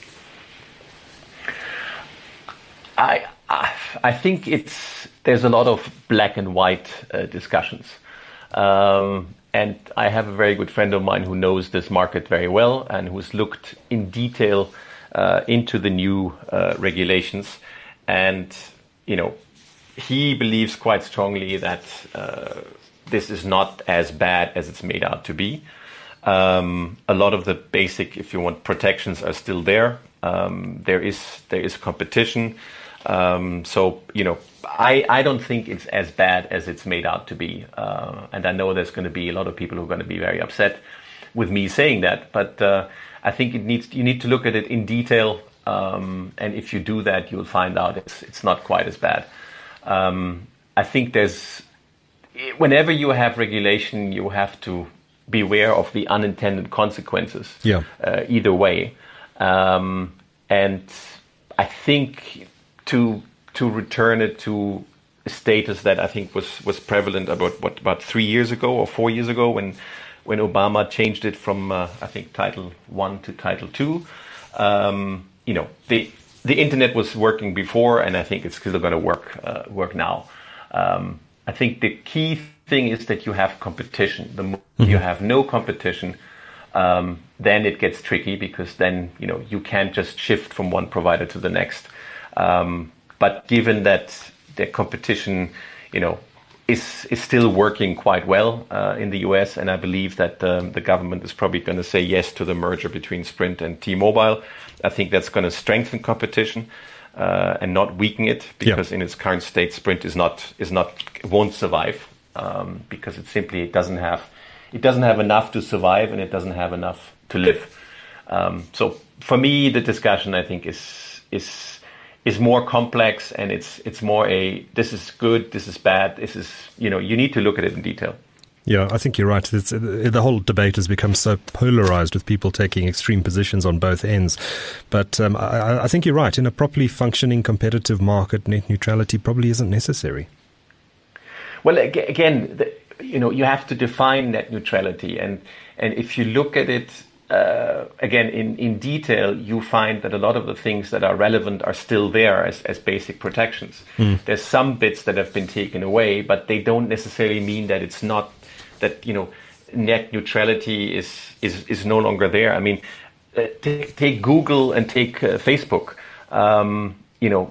I I think it's there's a lot of black and white uh, discussions, um, and I have a very good friend of mine who knows this market very well and who's looked in detail uh, into the new uh, regulations, and you know he believes quite strongly that uh, this is not as bad as it's made out to be. Um, a lot of the basic, if you want, protections are still there. Um, there is there is competition. Um, so, you know, I, I don't think it's as bad as it's made out to be. Uh, and I know there's going to be a lot of people who are going to be very upset with me saying that. But uh, I think it needs you need to look at it in detail. Um, and if you do that, you'll find out it's it's not quite as bad. Um, I think there's whenever you have regulation, you have to beware of the unintended consequences. Yeah. Uh, either way. Um, and I think to to return it to a status that I think was, was prevalent about what about three years ago or four years ago when when Obama changed it from uh, I think Title One to Title Two. Um, you know, the the internet was working before, and I think it's still going to work uh, work now. Um, I think the key thing is that you have competition. The more mm-hmm. you have no competition, um, then it gets tricky, because then you know you can't just shift from one provider to the next. Um, but given that the competition, you know, is is still working quite well uh, in the U S, and I believe that um, the government is probably going to say yes to the merger between Sprint and T-Mobile. I think that's going to strengthen competition uh, and not weaken it, because yeah. in its current state, Sprint is not is not won't survive um, because it simply it doesn't have it doesn't have enough to survive, and it doesn't have enough to live. Um, so for me, the discussion I think is is. is more complex, and it's it's more a this is good, this is bad, this is, you know, you need to look at it in detail. Yeah, I think you're right. It's, the whole debate has become so polarized, with people taking extreme positions on both ends. But um, I, I think you're right. In a properly functioning competitive market, net neutrality probably isn't necessary. Well, again, the, you know, you have to define net neutrality, and and if you look at it Uh, again, in, in detail, you find that a lot of the things that are relevant are still there as, as basic protections. Mm. There's some bits that have been taken away, but they don't necessarily mean that it's not, that, you know, net neutrality is, is, is no longer there. I mean, uh, take, take Google and take uh, Facebook. Um, you know,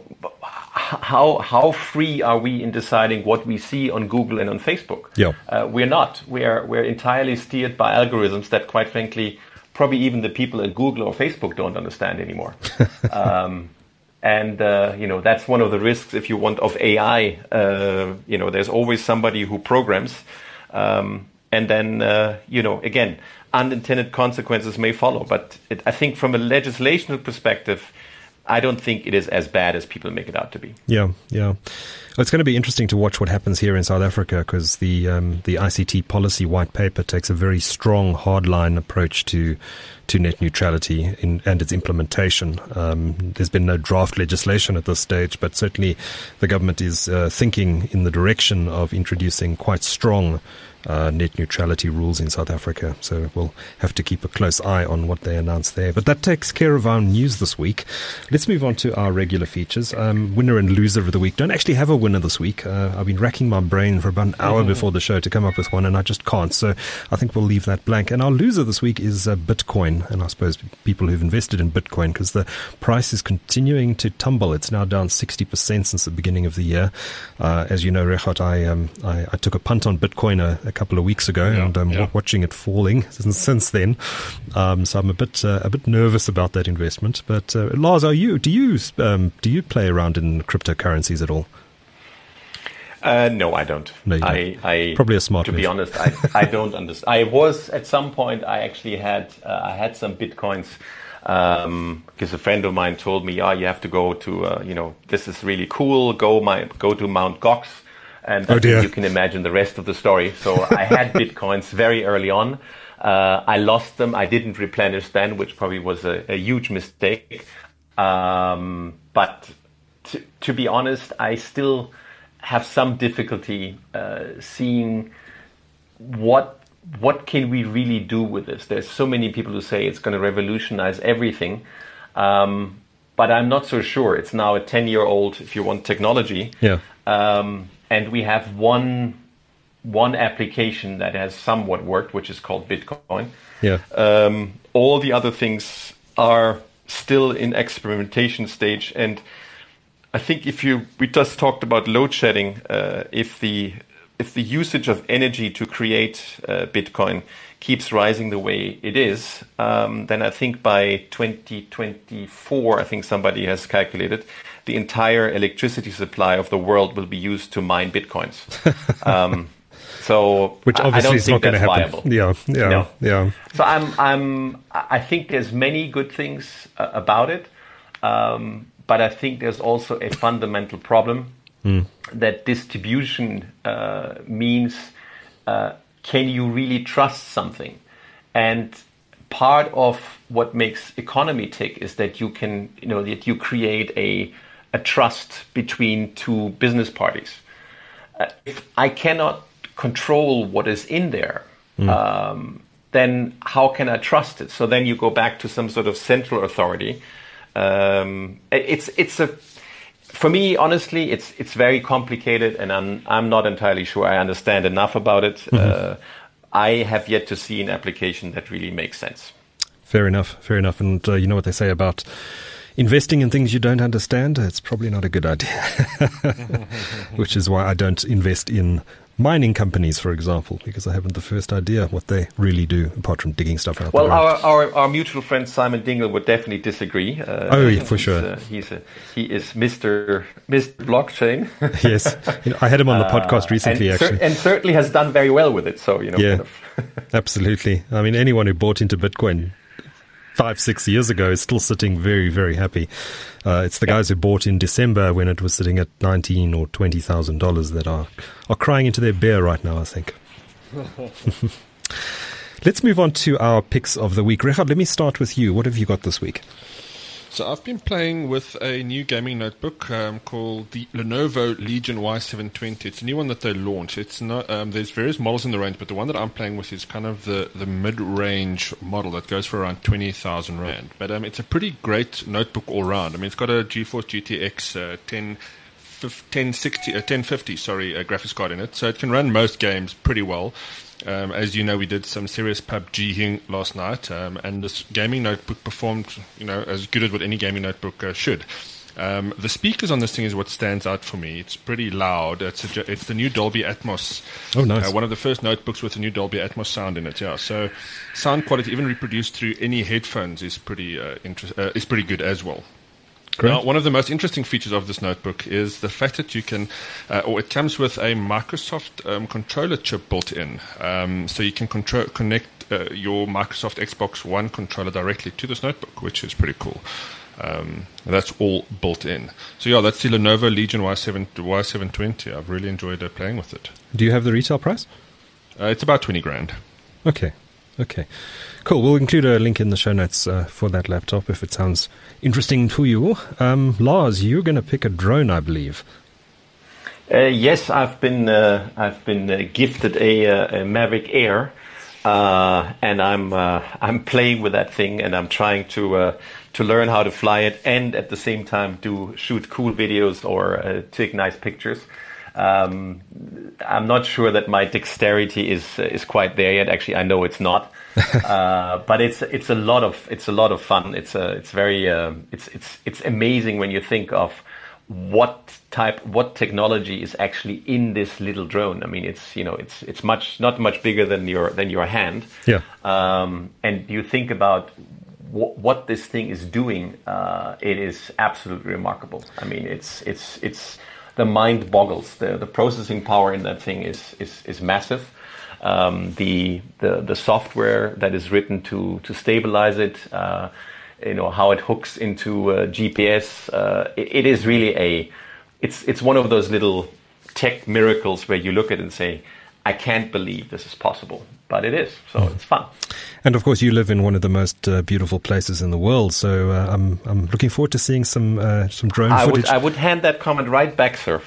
how how free are we in deciding what we see on Google and on Facebook? Yeah. Uh, we're not. We're we're entirely steered by algorithms that, quite frankly, probably even the people at Google or Facebook don't understand anymore. um, and, uh, you know, that's one of the risks, if you want, of A I. Uh, you know, there's always somebody who programs. Um, and then, uh, you know, again, unintended consequences may follow. But it, I think from a legislational perspective, I don't think it is as bad as people make it out to be. Yeah, yeah. Well, it's going to be interesting to watch what happens here in South Africa, because the um, the I C T policy white paper takes a very strong hardline approach to to net neutrality in, and its implementation. Um, there's been no draft legislation at this stage, but certainly the government is uh, thinking in the direction of introducing quite strong Uh, net neutrality rules in South Africa. So we'll have to keep a close eye on what they announce there. But that takes care of our news this week. Let's move on to our regular features. Um, winner and loser of the week. Don't actually have a winner this week. Uh, I've been racking my brain for about an hour mm-hmm. before the show to come up with one, and I just can't. So I think we'll leave that blank. And our loser this week is uh, Bitcoin. And I suppose people who've invested in Bitcoin, because the price is continuing to tumble. It's now down sixty percent since the beginning of the year. Uh, as you know, Regardt, I, um, I, I took a punt on Bitcoin a, a couple of weeks ago, yeah, and I'm yeah. watching it falling since, since then. Um, so I'm a bit uh, a bit nervous about that investment. But uh, Lars, are you do you um, do you play around in cryptocurrencies at all? Uh, no, I don't. No, you I, don't. I probably a smart. To move. be honest, I, I don't understand. I was at some point. I actually had uh, I had some bitcoins. Um, because a friend of mine told me, "Ah, oh, you have to go to, uh, you know, this is really cool. Go my go to Mount Gox." And I oh think you can imagine the rest of the story. So I had bitcoins very early on. Uh, I lost them. I didn't replenish then, which probably was a, a huge mistake. Um, but to, to be honest, I still have some difficulty uh, seeing what what can we really do with this. There's so many people who say it's going to revolutionize everything. Um, but I'm not so sure. It's now a ten-year-old, if you want, technology. Yeah. Um, And we have one one application that has somewhat worked, which is called Bitcoin. Yeah. Um, all the other things are still in experimentation stage. And I think if you we just talked about load shedding, uh, if the if the usage of energy to create uh, Bitcoin keeps rising the way it is, um, then I think by twenty twenty-four, I think somebody has calculated, the entire electricity supply of the world will be used to mine bitcoins. Um, so which obviously I don't is think not going to happen. Viable. Yeah, yeah, no. yeah. So I'm, I'm, I think there's many good things uh, about it, um, but I think there's also a fundamental problem mm. that distribution uh, means uh, can you really trust something? And part of what makes economy tick is that you can, you know, that you create a a trust between two business parties. uh, if I cannot control what is in there, mm. um, then how can I trust it? So then you go back to some sort of central authority. Um, it's it's a for me, honestly, it's it's very complicated, and I'm I'm not entirely sure I understand enough about it. Mm-hmm. Uh, I have yet to see an application that really makes sense. Fair enough, fair enough. And uh, you know what they say about investing in things you don't understand? It's probably not a good idea, which is why I don't invest in mining companies, for example, because I haven't the first idea what they really do, apart from digging stuff out. Well, our, our our mutual friend Simon Dingle would definitely disagree. Uh, oh, yeah, for he's, sure. Uh, he's a, he is Mister Mister Blockchain. Yes, you know, I had him on the podcast recently, uh, and actually, cer- and certainly has done very well with it. So you know, yeah, kind of absolutely. I mean, anyone who bought into Bitcoin five, six years ago is still sitting very, very happy. Uh, it's the guys who bought in December when it was sitting at nineteen or twenty thousand dollars that are are crying into their bear right now, I think. Let's move on to our picks of the week. Richard, let me start with you. What have you got this week? So I've been playing with a new gaming notebook um, called the Lenovo Legion Y seven twenty. It's a new one that they launched. It's not. Um, there's various models in the range, but the one that I'm playing with is kind of the, the mid-range model that goes for around twenty thousand rand. But um, it's a pretty great notebook all round. I mean, it's got a GeForce G T X uh, ten sixty, uh, ten fifty, sorry, uh, graphics card in it, so it can run most games pretty well. Um, as you know, we did some serious PUBGing last night, um, and this gaming notebook performed, you know, as good as what any gaming notebook uh, should. Um, the speakers on this thing is what stands out for me. It's pretty loud. It's a, it's the new Dolby Atmos. Oh, nice! Uh, one of the first notebooks with a new Dolby Atmos sound in it. Yeah, so sound quality, even reproduced through any headphones, is pretty uh, inter- uh, is pretty good as well. Now, one of the most interesting features of this notebook is the fact that you can, uh, or it comes with a Microsoft um, controller chip built in. Um, so you can control, connect uh, your Microsoft Xbox One controller directly to this notebook, which is pretty cool. Um, that's all built in. So yeah, that's the Lenovo Legion Y seven, Y seven twenty. I've really enjoyed uh, playing with it. Do you have the retail price? Uh, it's about twenty grand. Okay. Okay, cool. We'll include a link in the show notes uh, for that laptop if it sounds interesting to you. Um, Lars, you're going to pick a drone, I believe. Uh, yes, I've been uh, I've been uh, gifted a, uh, a Mavic Air, uh, and I'm uh, I'm playing with that thing, and I'm trying to uh, to learn how to fly it, and at the same time to shoot cool videos or uh, take nice pictures. Um, I'm not sure that my dexterity is uh, is quite there yet. Actually, I know it's not, uh, but it's it's a lot of it's a lot of fun. It's a it's very uh, it's it's it's amazing when you think of what type what technology is actually in this little drone. I mean, it's you know it's it's much not much bigger than your than your hand. Yeah. Um, and you think about w- what this thing is doing. Uh, it is absolutely remarkable. I mean, it's it's it's. The mind boggles. The the processing power in that thing is is, is massive. Um, the the the software that is written to to stabilize it, uh, you know how it hooks into uh, G P S. Uh, it, it is really a it's it's one of those little tech miracles where you look at it and say, I can't believe this is possible, but it is. So mm. it's fun. And of course, you live in one of the most uh, beautiful places in the world. So uh, I'm I'm looking forward to seeing some uh, some drone I footage. Would, I would hand that comment right back, sir.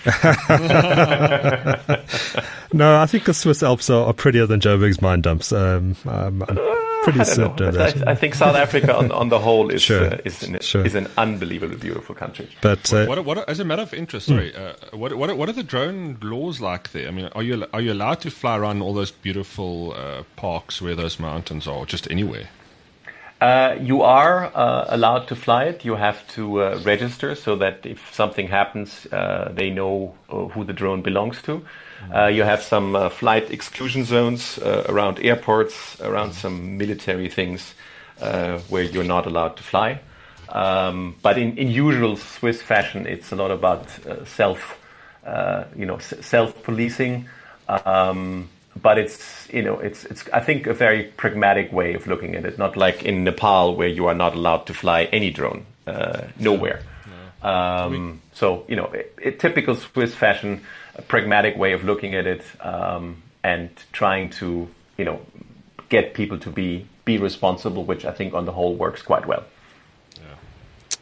No, I think the Swiss Alps are, are prettier than Joburg's mine dumps. Um, I'm, I'm pretty I certain of that. I, I think South Africa, on, on the whole, is sure. uh, is, an, sure. is an unbelievably beautiful country. But uh, what, what, what, as a matter of interest, sorry, mm. uh, what, what what are the drone laws like there? I mean, are you are you allowed to fly around all those beautiful uh, parks where those mountains are, or just anywhere? Uh, you are uh, allowed to fly it. You have to uh, register so that if something happens, uh, they know uh, who the drone belongs to. Uh, you have some uh, flight exclusion zones uh, around airports, around some military things uh, where you're not allowed to fly. Um, but in, in usual Swiss fashion, it's a lot about uh, self, uh, you know, s- self-policing. Um, But it's, you know, it's, it's, I think, a very pragmatic way of looking at it. Not like in Nepal where you are not allowed to fly any drone, uh, nowhere. No. Um, so, you know, it, it, typical Swiss fashion, a pragmatic way of looking at it, um, and trying to, you know, get people to be, be responsible, which I think on the whole works quite well.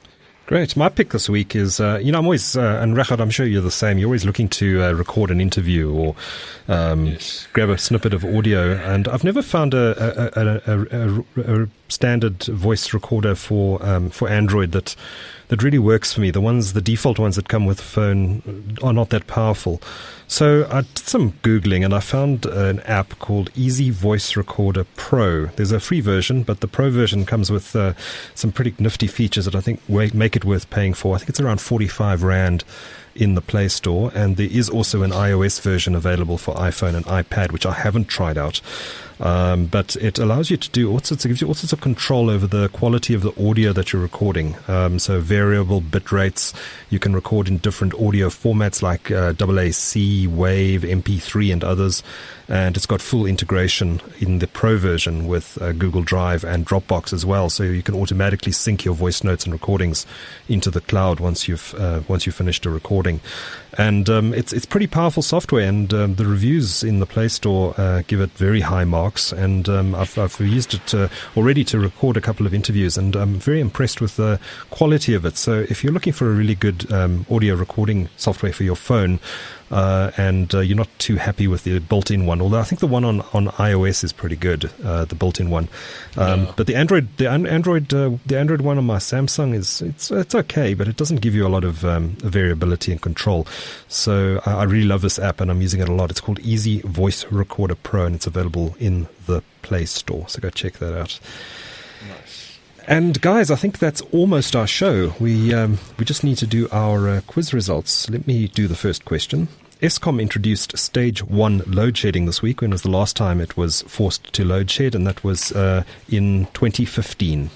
Great. My pick this week is, uh, you know, I'm always, uh, and Regardt, I'm sure you're the same, you're always looking to uh, record an interview or um, yes. grab a snippet of audio, and I've never found a, a, a, a, a standard voice recorder for um, for Android that that really works for me. The ones, the default ones that come with the phone are not that powerful. So I did some Googling and I found an app called Easy Voice Recorder Pro. There's a free version, but the Pro version comes with uh, some pretty nifty features that I think make it worth paying for. I think it's around forty-five rand in the Play Store, and there is also an iOS version available for iPhone and iPad, which I haven't tried out. Um, but it allows you to do all sorts, it gives you all sorts of control over the quality of the audio that you're recording. Um, so variable bit rates. You can record in different audio formats like uh, A A C, WAVE, M P three, and others. And it's got full integration in the Pro version with uh, Google Drive and Dropbox as well. So you can automatically sync your voice notes and recordings into the cloud once you've uh, once you've finished a recording. And um, it's it's pretty powerful software, and um, the reviews in the Play Store uh, give it very high marks. And um, I've, I've used it uh, already to record a couple of interviews, and I'm very impressed with the quality of it. So if you're looking for a really good um, audio recording software for your phone, Uh, and uh, you're not too happy with the built-in one, although I think the one on, on iOS is pretty good, uh, the built-in one. Um, yeah. But the Android, the Android, uh, the Android one on my Samsung is it's it's okay, but it doesn't give you a lot of um, variability and control. So I, I really love this app, and I'm using it a lot. It's called Easy Voice Recorder Pro, and it's available in the Play Store. So go check that out. Nice. And guys, I think that's almost our show. We um, we just need to do our uh, quiz results. Let me do the first question. Eskom introduced stage one load shedding this week. When was the last time it was forced to load shed? And that was uh, in twenty fifteen.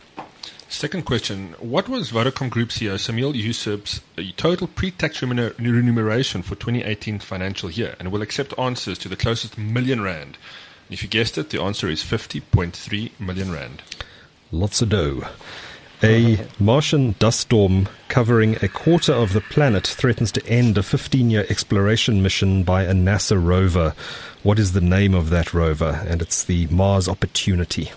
Second question. What was Vodacom Group C E O Samuel Yusuf's total pre-tax remuner- remuneration for twenty eighteen financial year? And we'll accept answers to the closest million rand. And if you guessed it, the answer is fifty point three million rand. Lots of dough. A Martian dust storm covering a quarter of the planet threatens to end a fifteen-year exploration mission by a NASA rover. What is the name of that rover? And it's the Mars Opportunity.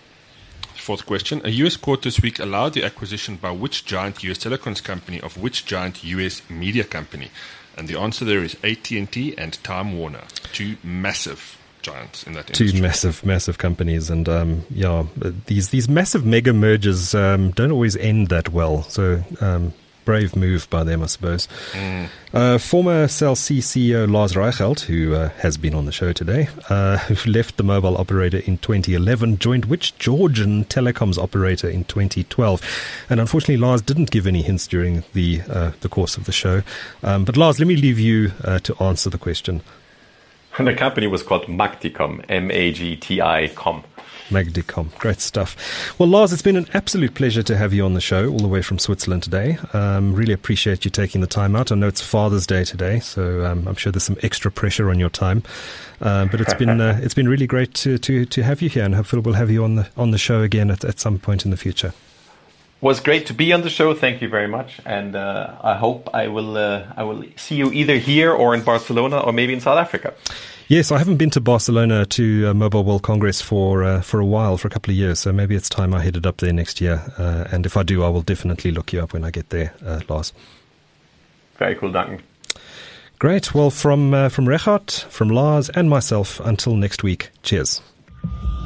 Fourth question. A U S court this week allowed the acquisition by which giant U S telecoms company of which giant U S media company? And the answer there is A T and T and Time Warner. Two massive giants in that industry. Two massive, massive companies, and um, yeah, these these massive mega mergers um, don't always end that well. So, um, brave move by them, I suppose. Mm. Uh, former Cell C C E O Lars Reichelt, who uh, has been on the show today, uh, who left the mobile operator in twenty eleven, joined which Georgian telecoms operator in twenty twelve? And unfortunately, Lars didn't give any hints during the uh, the course of the show. Um, but Lars, let me leave you uh, to answer the question. The company was called Magticom, M A G T I com. Magticom, great stuff. Well, Lars, it's been an absolute pleasure to have you on the show all the way from Switzerland today. Um, really appreciate you taking the time out. I know it's Father's Day today, so um, I'm sure there's some extra pressure on your time. Uh, but it's been uh, it's been really great to, to, to have you here, and hopefully we'll have you on the on the show again at, at some point in the future. Was great to be on the show. Thank you very much, and uh, I hope I will uh, I will see you either here or in Barcelona or maybe in South Africa. Yes, I haven't been to Barcelona to uh, Mobile World Congress for uh, for a while, for a couple of years. So maybe it's time I headed up there next year. Uh, and if I do, I will definitely look you up when I get there, uh, Lars. Very cool, Duncan. Great. Well, from uh, from Regardt, from Lars, and myself, until next week. Cheers.